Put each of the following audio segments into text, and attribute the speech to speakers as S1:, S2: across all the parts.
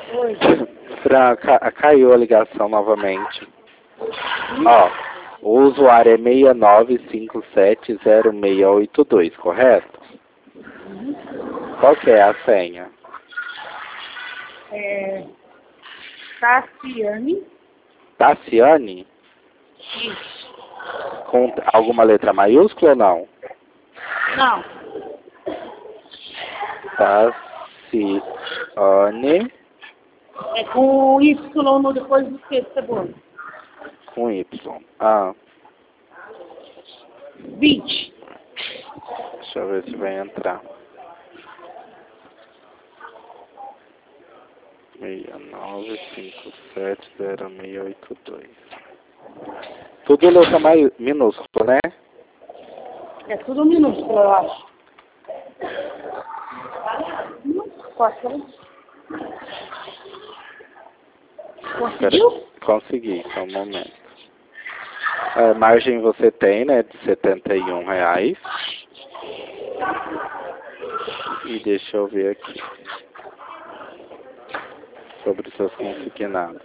S1: Oi.
S2: Fran, caiu a ligação novamente. Ó, o usuário é 69570682, correto? Qual que é a senha?
S1: Tassiane.
S2: Tassiane?
S1: Isso.
S2: Com alguma letra maiúscula ou não?
S1: Não.
S2: Tassiane
S1: É com Y no depois do que, cebola?
S2: com Y. Ah,
S1: 20.
S2: deixa eu ver se vai entrar. 69570682. Tudo letra minúscula, né?
S1: É tudo minúsculo, eu acho. Pode. Conseguiu?
S2: Consegui, só um momento. A margem você tem, né, de R$ 71. E deixa eu ver aqui. Sobre os seus consignados.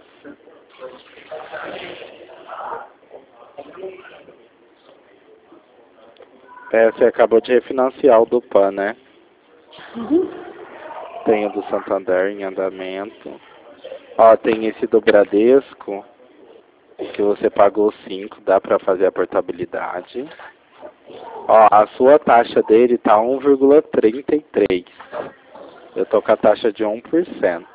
S2: Você acabou de refinanciar o do PAN, né?
S1: Uhum.
S2: Tem o do Santander em andamento. Ó, tem esse do Bradesco, que você pagou 5, dá pra fazer a portabilidade. Ó, a sua taxa dele tá 1,33. Eu tô com a taxa de 1%.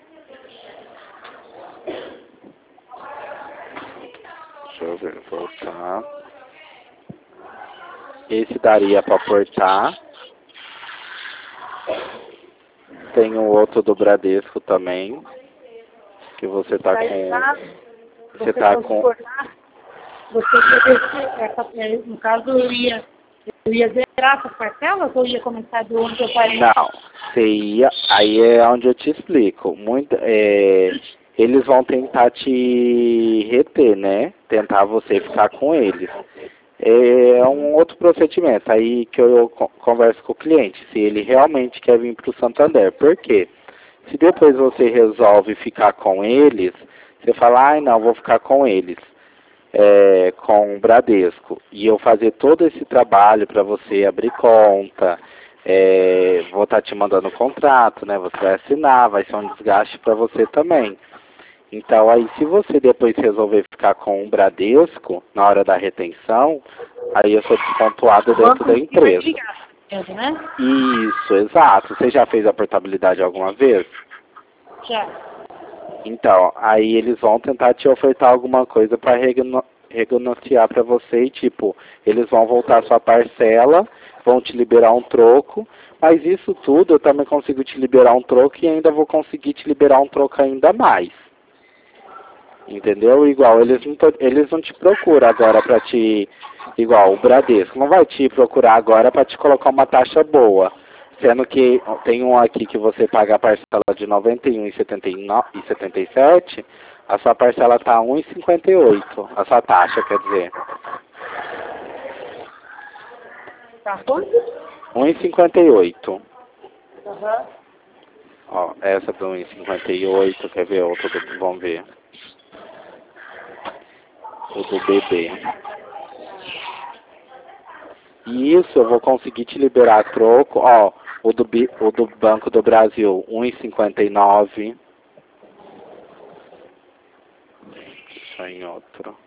S2: Deixa eu ver, voltar. Esse daria para portar. Tem o outro do Bradesco também, que você tá com... Você tá com...
S1: No caso, eu ia zerar essas parcelas ou ia começar de onde eu parei?
S2: Não, você ia... Aí é onde eu te explico. Eles vão tentar te reter, né? Tentar você ficar com eles. É um outro procedimento aí que eu converso com o cliente, se ele realmente quer vir para o Santander. Por quê? Se depois você resolve ficar com eles, você fala, ai não, vou ficar com eles, com o Bradesco, e eu fazer todo esse trabalho para você abrir conta, vou estar te mandando o contrato, né? Você vai assinar, vai ser um desgaste para você também. Então, aí, se você depois resolver ficar com um Bradesco, na hora da retenção, aí eu sou despontuado dentro da empresa.
S1: Né?
S2: Isso, exato. Você já fez a portabilidade alguma vez?
S1: Já.
S2: Então, aí eles vão tentar te ofertar alguma coisa para renegociar para você e, tipo, eles vão voltar a sua parcela, vão te liberar um troco, mas isso tudo eu também consigo te liberar um troco e ainda vou conseguir te liberar um troco ainda mais. Entendeu? Igual, eles não te procuram agora para te... Igual, o Bradesco não vai te procurar agora para te colocar uma taxa boa. Sendo que tem um aqui que você paga a parcela de R$ 91,77, a sua parcela está R$ 1,58. A sua taxa, quer dizer.
S1: Tá quanto?
S2: 1,58.
S1: Aham.
S2: Ó, essa do 1,58, quer ver outra? Vamos ver. O do BB. E isso eu vou conseguir te liberar troco. Ó, o do Banco do Brasil, 1,59. Deixa em outro.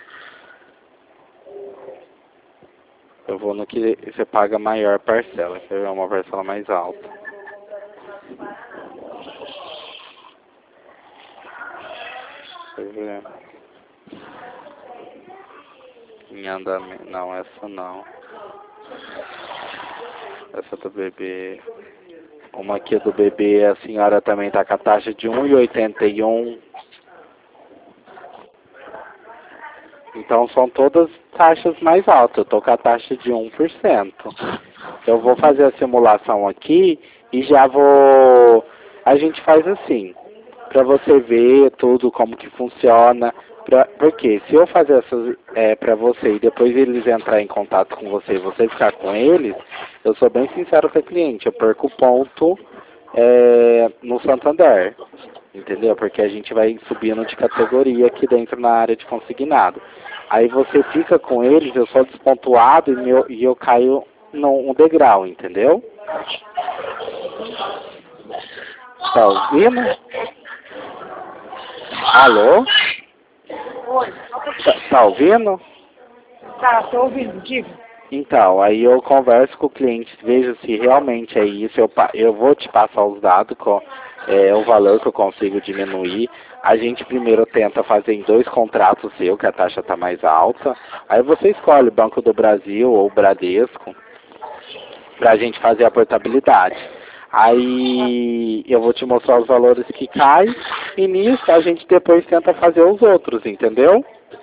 S2: Eu vou no que você paga maior parcela. Quer ver uma parcela mais alta? Deixa eu ver. Em andamento. Não, essa não. Essa do bebê. Uma aqui do bebê, a senhora também tá com a taxa de 1,81. Então são todas taxas mais altas. Eu tô com a taxa de 1%. Eu vou fazer a simulação aqui e já vou... A gente faz assim, para você ver tudo como que funciona. Porque se eu fazer essas para você e depois eles entrar em contato com você e você ficar com eles, eu sou bem sincero com o cliente, eu perco ponto no Santander. entendeu? Porque a gente vai subindo de categoria aqui dentro na área de consignado. Aí você fica com eles, eu sou despontuado e eu caio num degrau, entendeu? Tá ouvindo? Alô?
S1: Oi.
S2: Tá ouvindo?
S1: Tá, tô ouvindo, diga.
S2: Então, aí eu converso com o cliente, vejo se realmente é isso, eu vou te passar os dados com o valor que eu consigo diminuir. A gente primeiro tenta fazer em 2 contratos seu, que a taxa está mais alta. Aí você escolhe Banco do Brasil ou Bradesco, pra gente fazer a portabilidade. Aí eu vou te mostrar os valores que caem e nisso a gente depois tenta fazer os outros, entendeu?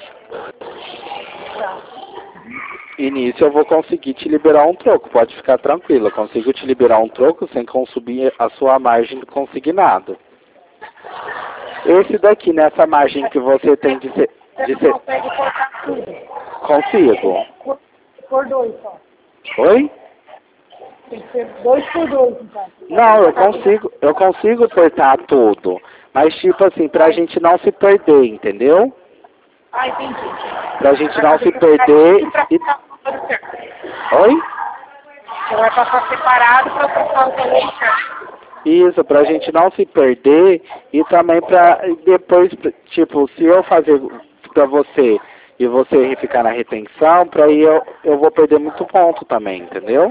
S2: E nisso eu vou conseguir te liberar um troco, pode ficar tranquilo. Eu consigo te liberar um troco sem consumir a sua margem do consignado. Esse daqui, nessa margem que você tem de ser...
S1: Você consegue cortar tudo?
S2: Consigo.
S1: Por 2 só.
S2: Oi?
S1: Tem que ser 2 por 2, então.
S2: Não, eu consigo cortar tudo. Mas tipo assim, pra gente não se perder, entendeu?
S1: Ah, entendi.
S2: Pra gente não se perder e... Oi?
S1: Você vai passar separado para trocar o valor certo.
S2: Isso, pra gente não se perder e também pra depois, tipo, se eu fazer pra você e você ficar na retenção, pra aí eu vou perder muito ponto também, entendeu?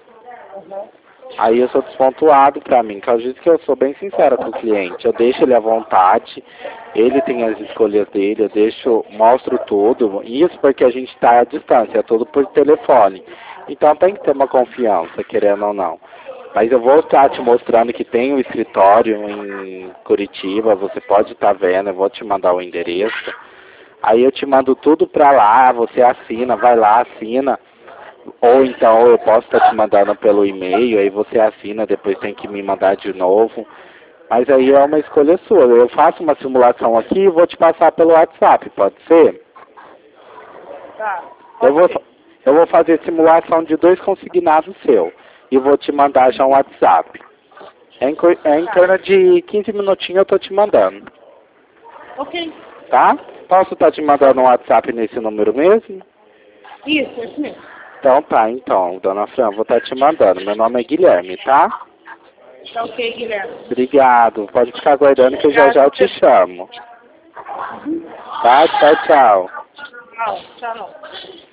S2: Aí eu sou despontuado pra mim, por causa disso que eu sou bem sincera com o cliente. Eu deixo ele à vontade, ele tem as escolhas dele, mostro tudo. Isso porque a gente está à distância, é tudo por telefone. Então tem que ter uma confiança, querendo ou não. Mas eu vou estar te mostrando que tem um escritório em Curitiba, você pode estar vendo, eu vou te mandar o endereço. Aí eu te mando tudo pra lá, você assina, vai lá, assina. Ou então eu posso estar te mandando pelo e-mail, aí você assina, depois tem que me mandar de novo. Mas aí é uma escolha sua. Eu faço uma simulação aqui e vou te passar pelo WhatsApp, pode ser?
S1: Tá.
S2: Eu vou fazer simulação de 2 consignados seu e vou te mandar já um WhatsApp. Em torno de 15 minutinhos eu tô te mandando.
S1: Ok.
S2: Tá? Posso estar te mandando um WhatsApp nesse número mesmo?
S1: Isso mesmo.
S2: Então, dona Fran, vou estar te mandando. Meu nome é Guilherme, tá?
S1: Tá ok, Guilherme.
S2: Obrigado. Pode ficar aguardando que eu já eu te chamo. Tá? Tchau, tchau.
S1: Tchau.